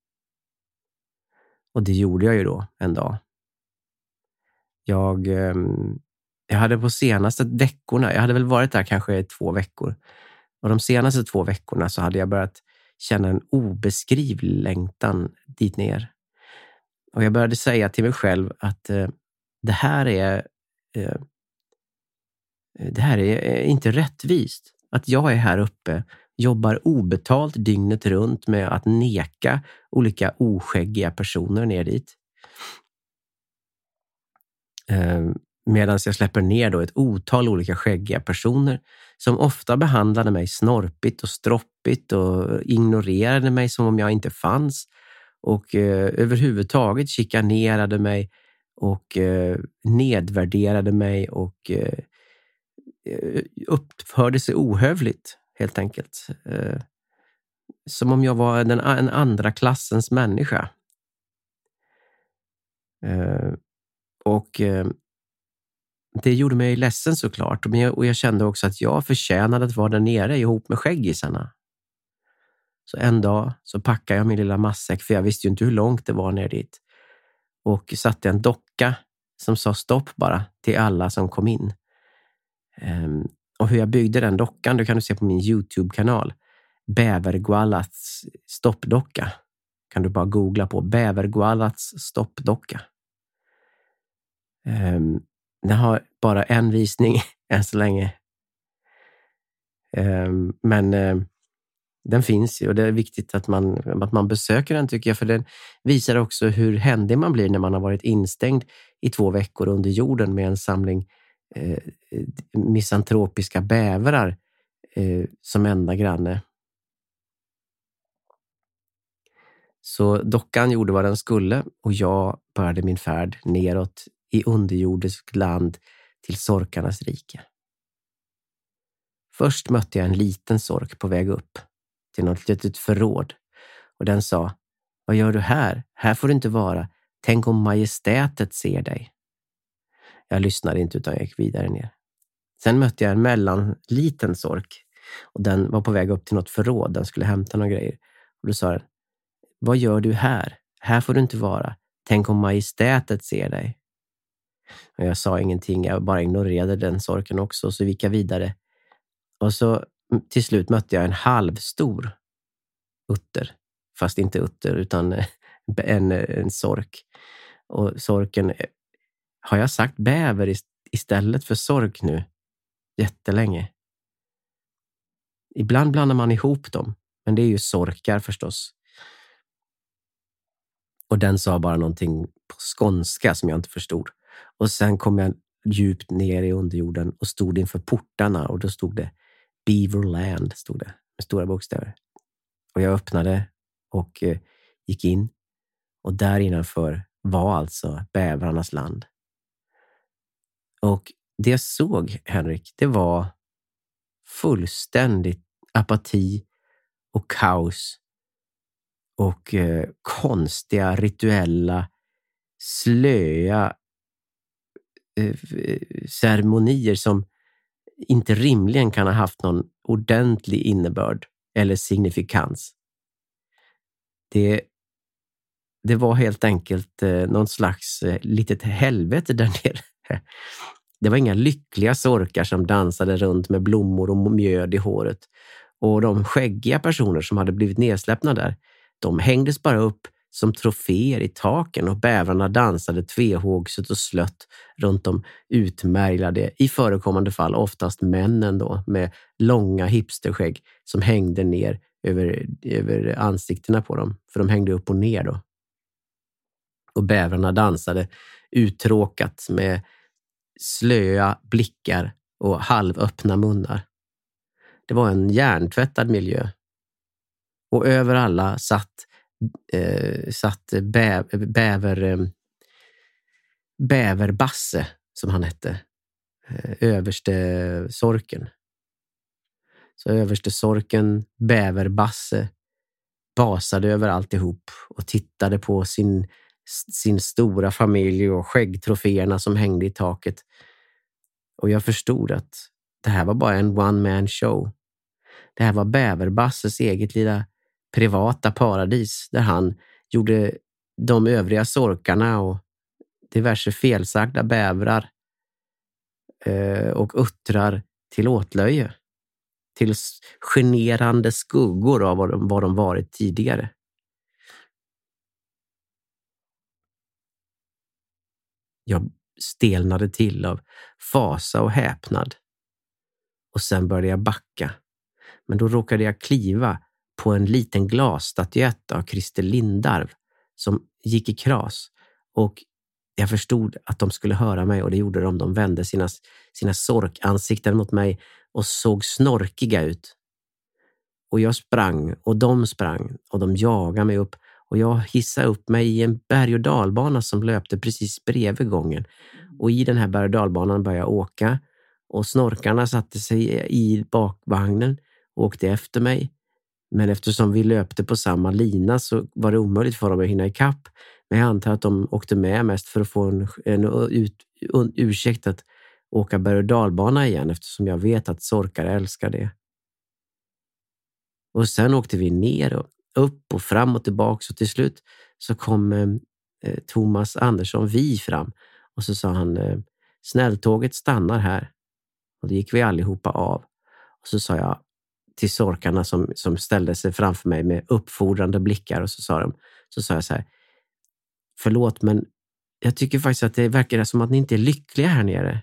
Och det gjorde jag ju då en dag. Jag hade på senaste veckorna, jag hade väl varit där kanske 2 veckor. Och de senaste 2 veckorna så hade jag börjat känna en obeskrivlig längtan dit ner. Och jag började säga till mig själv att det här är inte rättvist. Att jag är här uppe, jobbar obetalt dygnet runt med att neka olika oskäggiga personer ner dit. Medan jag släpper ner då ett otal olika skäggiga personer som ofta behandlade mig snorpigt och stroppigt och ignorerade mig som om jag inte fanns och överhuvudtaget chikanerade mig och nedvärderade mig och uppförde sig ohövligt helt enkelt. Som om jag var en andra klassens människa. Och det gjorde mig ledsen såklart. Och jag kände också att jag förtjänade att vara där nere ihop med skäggisarna. Så en dag så packade jag min lilla matsäck, för jag visste ju inte hur långt det var ner dit. Och satte en docka som sa stopp bara till alla som kom in. Och hur jag byggde den dockan, det kan du se på min YouTube-kanal. Bävergualats stoppdocka. Kan du bara googla på Bävergualats stoppdocka. Den har bara en visning än så länge. Men den finns ju och det är viktigt att man besöker den tycker jag. För den visar också hur händig man blir när man har varit instängd i 2 veckor under jorden med en samling misantropiska bävrar som enda granne. Så dockan gjorde vad den skulle och jag började min färd neråt i underjordisk land till sorkarnas rike. Först mötte jag en liten sork på väg upp till något litet förråd och den sa: "Vad gör du här? Här får du inte vara. Tänk om majestätet ser dig." Jag lyssnade inte utan jag gick vidare ner. Sen mötte jag en mellanliten sork Och den var på väg upp till något förråd. Den skulle hämta några grejer. Och då sa den, vad gör du här? Här får du inte vara. Tänk om majestätet ser dig. Och jag sa ingenting. Jag bara ignorerade den sorken också. Och så gick jag vidare. Och så till slut mötte jag en halvstor utter. Fast inte utter utan en sork. Och sorken, har jag sagt bäver istället för sork nu? Jättelänge. Ibland blandar man ihop dem. Men det är ju sorkar förstås. Och den sa bara någonting på skånska som jag inte förstod. Och sen kom jag djupt ner i underjorden och stod inför portarna. Och då stod det Beaverland, stod det med stora bokstäver. Och jag öppnade och gick in. Och där innanför var alltså bävrarnas land. Och det jag såg, Henrik, det var fullständigt apati och kaos. Och konstiga, rituella, slöa ceremonier som inte rimligen kan ha haft någon ordentlig innebörd eller signifikans. Det var helt enkelt någon slags litet helvete där nere. Det var inga lyckliga sorkar som dansade runt med blommor och mjöd i håret. Och de skäggiga personer som hade blivit nedsläppna där, de hängdes bara upp som troféer i taken och bävrarna dansade tvehågset och slött runt de utmärglade, i förekommande fall oftast männen då, med långa hipsterskägg som hängde ner över ansiktena på dem, för de hängde upp och ner då. Och bävrarna dansade uttråkat med slöa blickar och halvöppna munnar. Det var en hjärntvättad miljö. Och över alla satt Bäverbasse, som han hette. Överste sorken. Så överste sorken, Bäverbasse, basade över alltihop och tittade på sin stora familj och skäggtroféerna som hängde i taket. Och jag förstod att det här var bara en one-man show. Det här var Bäverbasses eget lilla privata paradis där han gjorde de övriga sorkarna och diverse felsagda bävrar och uttrar till åtlöje. Till generande skuggor av vad de varit tidigare. Jag stelnade till av fasa och häpnad. Och sen började jag backa. Men då råkade jag kliva på en liten glasstatyett av Christer Lindarw som gick i kras. Och jag förstod att de skulle höra mig, och det gjorde de. De vände sina sorkansikten mot mig och såg snorkiga ut. Och jag sprang och de sprang och de jagade mig upp. Och jag hissade upp mig i en berg- och dalbana som löpte precis bredvid gången. Och i den här berg- och dalbanan började jag åka. Och snorkarna satte sig i bakvagnen och åkte efter mig. Men eftersom vi löpte på samma lina så var det omöjligt för dem att hinna ikapp. Men jag antar att de åkte med mest för att få en ursäkt att åka berg- och dalbana igen, eftersom jag vet att sorkar älskar det. Och sen åkte vi ner och upp och fram och tillbaka, och till slut så kom Thomas Andersson fram och så sa han, snälltåget stannar här. Och då gick vi allihopa av. Och så sa jag till sorkarna som ställde sig framför mig med uppfordrande blickar, och så sa jag så här: förlåt, men jag tycker faktiskt att det verkar som att ni inte är lyckliga här nere.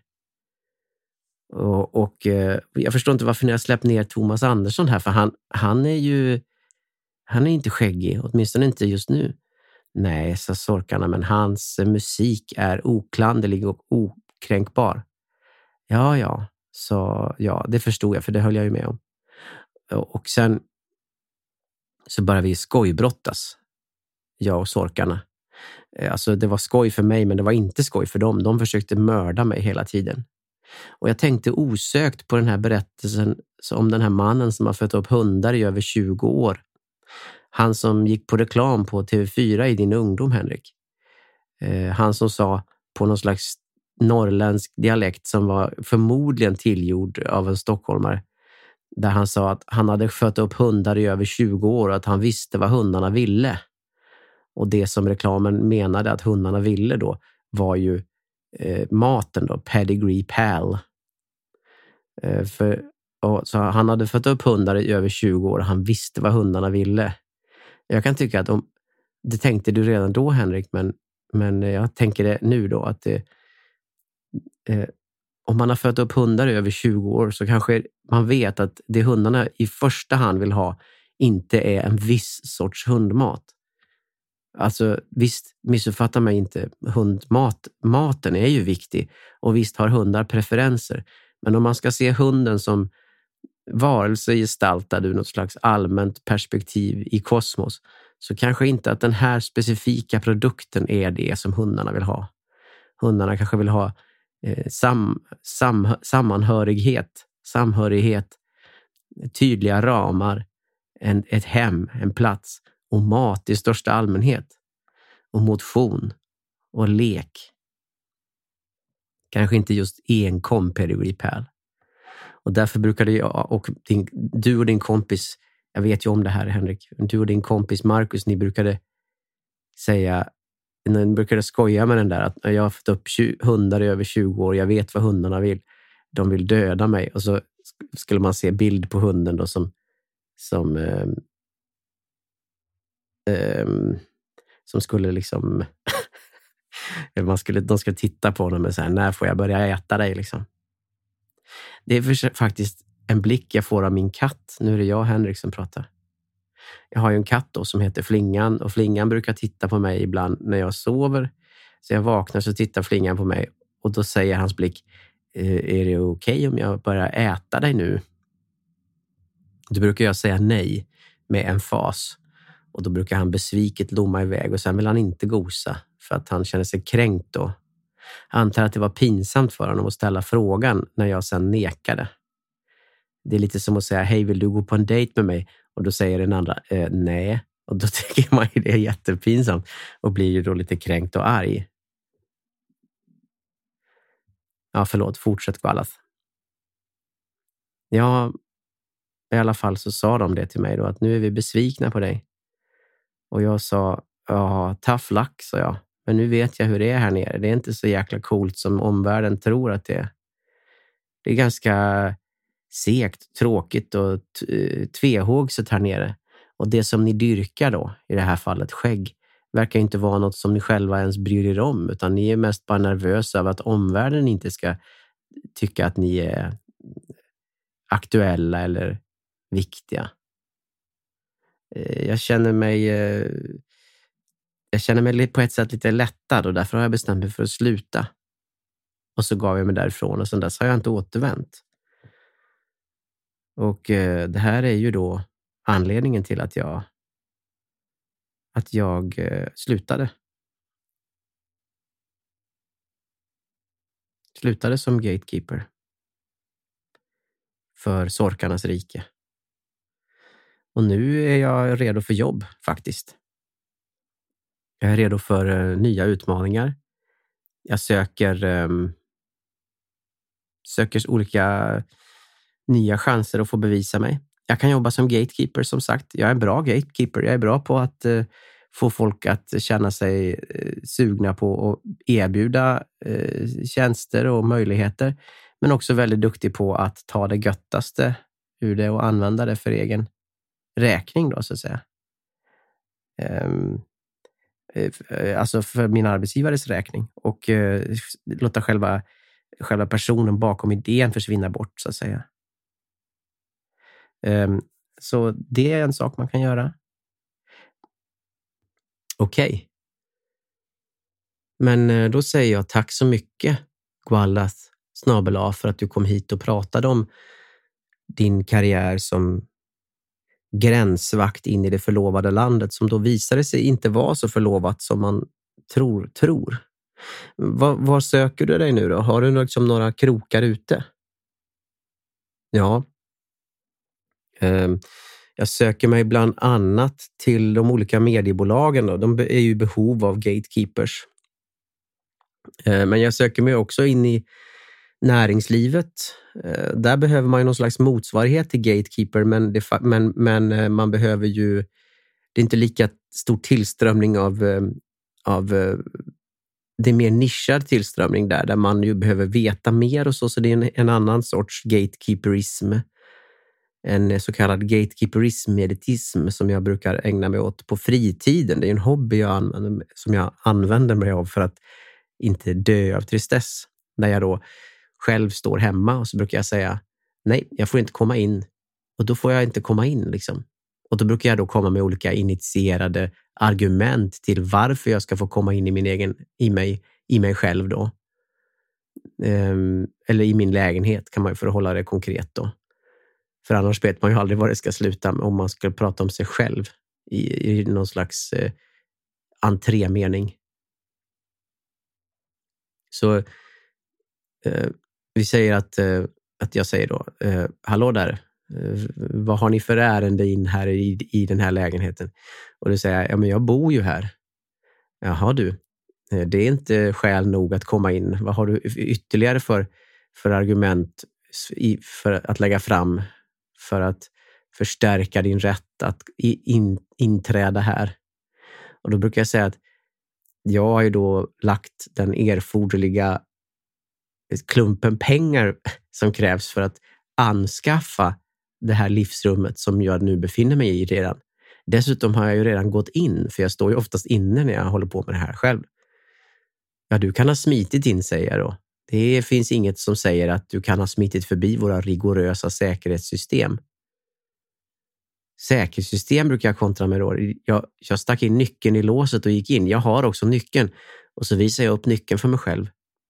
Och jag förstår inte varför ni har släppt ner Thomas Andersson här, för han är inte skäggig, åtminstone inte just nu. Nej, sa sorkarna, men hans musik är oklanderlig och okränkbar. Ja, så ja, det förstod jag, för det höll jag ju med om. Och sen så började vi skojbrottas, jag och sorkarna. Alltså det var skoj för mig, men det var inte skoj för dem. De försökte mörda mig hela tiden. Och jag tänkte osökt på den här berättelsen om den här mannen som har fött upp hundar i över 20 år. Han som gick på reklam på TV4 i din ungdom, Henrik. Han som sa på någon slags norrländsk dialekt som var förmodligen tillgjord av en stockholmare: Där han sa att han hade fött upp hundar i över 20 år och att han visste vad hundarna ville. Och det som reklamen menade att hundarna ville då var ju maten då, Pedigree Pal. Så han hade fött upp hundar i över 20 år och han visste vad hundarna ville. Jag kan tycka att det tänkte du redan då, Henrik, men jag tänker det nu då att om man har fött upp hundar i över 20 år så kanske man vet att det hundarna i första hand vill ha inte är en viss sorts hundmat. Alltså visst, missuppfatta mig inte, maten är ju viktig och visst har hundar preferenser. Men om man ska se hunden som varelse gestaltad ur något slags allmänt perspektiv i kosmos så kanske inte att den här specifika produkten är det som hundarna vill ha. Hundarna kanske vill ha samhörighet, tydliga ramar, ett hem, en plats och mat i största allmänhet och motion och lek. Kanske inte just enkom Pedigree Pal. Och därför brukade jag och du och din kompis, jag vet ju om det här, Henrik, du och din kompis Marcus, ni brukade skoja med den där att jag har fått upp hundar i över 20 år, jag vet vad hundarna vill, de vill döda mig. Och så skulle man se bild på hunden då som skulle liksom de skulle titta på honom och säga, när får jag börja äta dig liksom. Det är faktiskt en blick jag får av min katt. Nu är det jag och Henrik som pratar. Jag har ju en katt då som heter Flingan och Flingan brukar titta på mig ibland när jag sover. Så jag vaknar så tittar Flingan på mig och då säger hans blick, är det okej om jag börjar äta dig nu? Då brukar jag säga nej med emfas. Och då brukar han besviket lomma iväg och sen vill han inte gosa för att han känner sig kränkt då. Jag antar att det var pinsamt för honom att ställa frågan när jag sen nekade. Det är lite som att säga, hej, vill du gå på en dejt med mig? Och då säger den andra, nej. Och då tycker man ju det är jättepinsamt och blir ju då lite kränkt och arg. Ja, förlåt, fortsätt Gwallath. Ja, i alla fall så sa de det till mig då, att nu är vi besvikna på dig. Och jag sa, ja, tough luck, sa jag. Men nu vet jag hur det är här nere. Det är inte så jäkla coolt som omvärlden tror att det är. Det är ganska segt, tråkigt och tvehågset här nere. Och det som ni dyrkar då, i det här fallet skägg, verkar inte vara något som ni själva ens bryr er om. Utan ni är mest bara nervösa av att omvärlden inte ska tycka att ni är aktuella eller viktiga. Jag känner mig på ett sätt lite lättad och därför har jag bestämt mig för att sluta. Och så gav jag mig därifrån och sen dess har jag inte återvänt. Och det här är ju då anledningen till att jag slutade. Slutade som gatekeeper för Sorkarnas rike. Och nu är jag redo för jobb faktiskt. Jag är redo för nya utmaningar. Jag söker olika nya chanser att få bevisa mig. Jag kan jobba som gatekeeper som sagt. Jag är en bra gatekeeper. Jag är bra på att få folk att känna sig sugna på att erbjuda tjänster och möjligheter. Men också väldigt duktig på att ta det göttaste ur det och använda det för egen räkning då så att säga. Alltså för min arbetsgivares räkning och låta själva personen bakom idén försvinna bort så att säga. Så det är en sak man kan göra. Okej. Men då säger jag tack så mycket Gwallath /A för att du kom hit och pratade om din karriär som gränsvakt in i det förlovade landet som då visade sig inte vara så förlovat som man tror. Var söker du dig nu då? Har du liksom några krokar ute? Ja. Jag söker mig bland annat till de olika mediebolagen då. De är ju i behov av gatekeepers. Men jag söker mig också in i näringslivet, där behöver man ju någon slags motsvarighet till gatekeeper, men man behöver ju, det är inte lika stor tillströmning av det är mer nischad tillströmning där man ju behöver veta mer och så det är en annan sorts gatekeeperism. En så kallad gatekeeperism-meditism som jag brukar ägna mig åt på fritiden. Det är en hobby som jag använder mig av för att inte dö av tristess. När jag då själv står hemma och så brukar jag säga nej, jag får inte komma in. Och då får jag inte komma in liksom. Och då brukar jag då komma med olika initierade argument till varför jag ska få komma in i mig själv då. Eller i min lägenhet kan man ju, för att hålla det konkret då. För annars vet man ju aldrig var det ska sluta om man ska prata om sig själv i någon slags entrémening. Så vi säger att jag säger då, hallå där, vad har ni för ärende in här i den här lägenheten? Och du säger, ja men jag bor ju här. Jaha du, det är inte skäl nog att komma in. Vad har du ytterligare för argument för att lägga fram för att förstärka din rätt att inträda här? Och då brukar jag säga att jag har ju då lagt den erforderliga klumpen pengar som krävs för att anskaffa det här livsrummet som jag nu befinner mig i redan. Dessutom har jag ju redan gått in, för jag står ju oftast inne när jag håller på med det här själv. Ja, du kan ha smitit in, säger jag då. Det finns inget som säger att du kan ha smitit förbi våra rigorösa säkerhetssystem. Säkerhetssystem brukar jag kontra med då. Jag stack in nyckeln i låset och gick in. Jag har också nyckeln. Och så visar jag upp nyckeln för mig själv.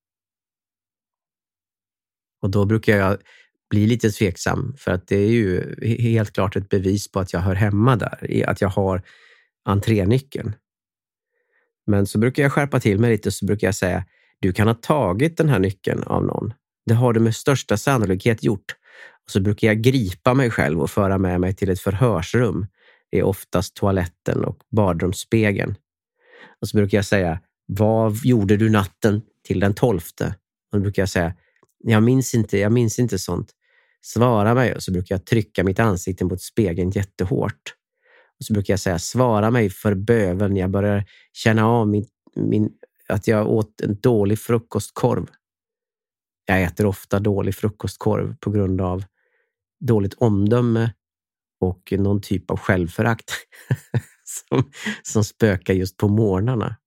Och då brukar jag bli lite tveksam, för att det är ju helt klart ett bevis på att jag hör hemma där, att jag har entrényckeln. Men så brukar jag skärpa till mig lite, så brukar jag säga, du kan ha tagit den här nyckeln av någon. Det har du med största sannolikhet gjort. Och så brukar jag gripa mig själv och föra med mig till ett förhörsrum. Det är oftast toaletten och badrumsspegeln. Och så brukar jag säga, vad gjorde du natten till den 12:e? Och då brukar jag säga, jag minns inte sånt. Svara mig. Och så brukar jag trycka mitt ansikte mot spegeln jättehårt. Och så brukar jag säga, svara mig för böven. Jag börjar känna av att jag åt en dålig frukostkorv. Jag äter ofta dålig frukostkorv på grund av dåligt omdöme och någon typ av självförakt som spökar just på morgnarna.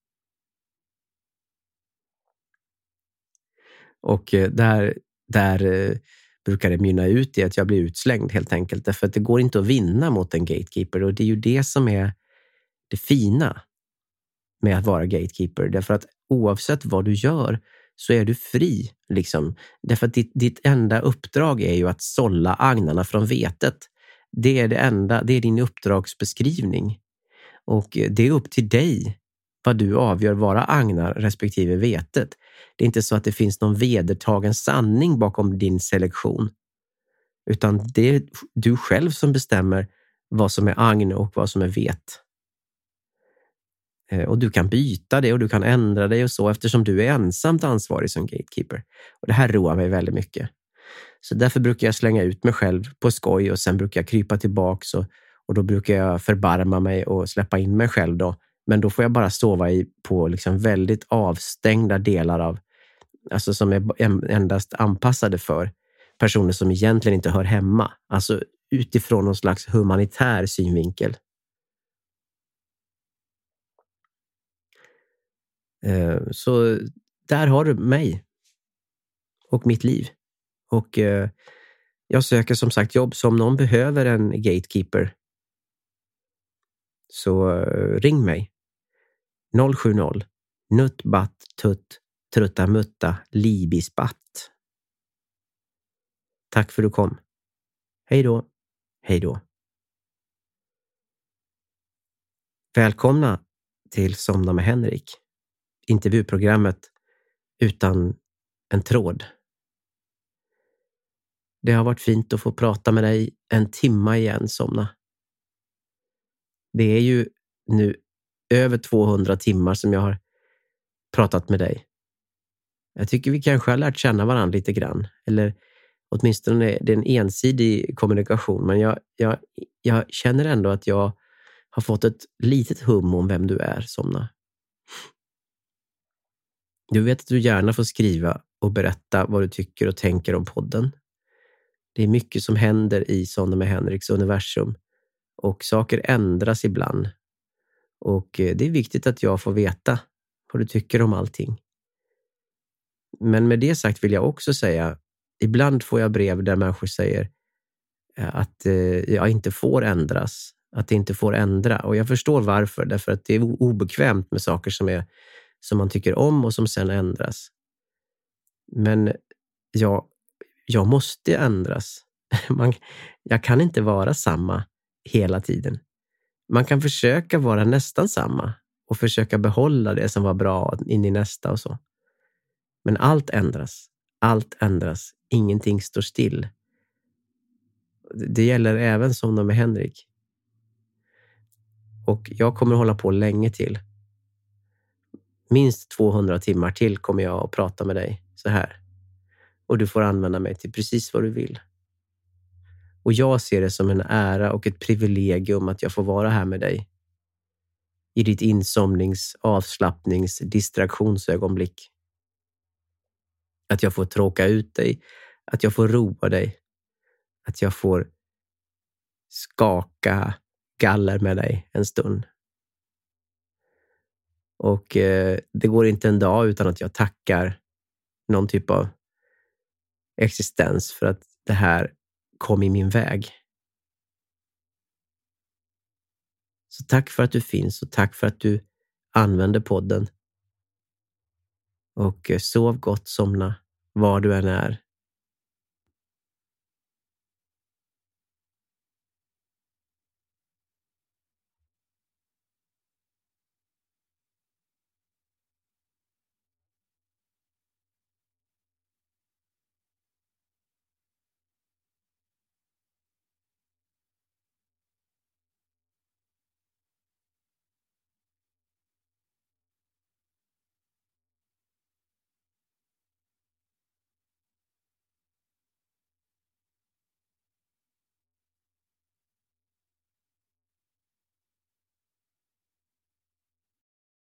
Och där brukar det mynna ut i att jag blir utslängd helt enkelt. Därför att det går inte att vinna mot en gatekeeper. Och det är ju det som är det fina med att vara gatekeeper. Därför att oavsett vad du gör så är du fri. Liksom. Därför att ditt enda uppdrag är ju att sålla agnarna från vetet. Det är din uppdragsbeskrivning. Och det är upp till dig vad du avgör vara agnar respektive vetet. Det är inte så att det finns någon vedertagen sanning bakom din selektion. Utan det är du själv som bestämmer vad som är agn och vad som är vet. Och du kan byta det och du kan ändra dig och så, eftersom du är ensamt ansvarig som gatekeeper. Och det här roar mig väldigt mycket. Så därför brukar jag slänga ut mig själv på skoj och sen brukar jag krypa tillbaks och då brukar jag förbarma mig och släppa in mig själv då. Men då får jag bara sova på liksom väldigt avstängda delar av, alltså som är endast anpassade för personer som egentligen inte hör hemma. Alltså utifrån någon slags humanitär synvinkel. Så där har du mig och mitt liv. Och jag söker som sagt jobb, som någon behöver en gatekeeper. Så ring mig. 070 nuttbatt tutt truttamutta libisbatt. Tack för att du kom. Hej då. Hej då. Välkomna till Somna med Henrik. Intervjuprogrammet utan en tråd. Det har varit fint att få prata med dig en timma igen, Somna. Det är ju nu över 200 timmar som jag har pratat med dig. Jag tycker vi kanske har lärt känna varandra lite grann. Eller åtminstone det är en ensidig kommunikation. Men jag känner ändå att jag har fått ett litet hum om vem du är, Somna. Du vet att du gärna får skriva och berätta vad du tycker och tänker om podden. Det är mycket som händer i Somna med Henriks universum. Och saker ändras ibland. Och det är viktigt att jag får veta vad du tycker om allting. Men med det sagt vill jag också säga, ibland får jag brev där människor säger att jag inte får ändras. Att det inte får ändra. Och jag förstår varför. Därför att det är obekvämt med saker som man tycker om och som sen ändras. Men jag måste ändras. Jag kan inte vara samma hela tiden. Man kan försöka vara nästan samma och försöka behålla det som var bra in i nästa och så. Men allt ändras. Allt ändras. Ingenting står still. Det gäller även Somna med Henrik. Och jag kommer hålla på länge till. Minst 200 timmar till kommer jag att prata med dig så här. Och du får använda mig till precis vad du vill. Och jag ser det som en ära och ett privilegium att jag får vara här med dig. I ditt insomnings-, avslappnings-, distraktionsögonblick. Att jag får tråka ut dig. Att jag får roa dig. Att jag får skaka galler med dig en stund. Och det går inte en dag utan att jag tackar någon typ av existens för att det här kom i min väg. Så tack för att du finns och tack för att du använder podden. Och sov gott, Somna, var du än är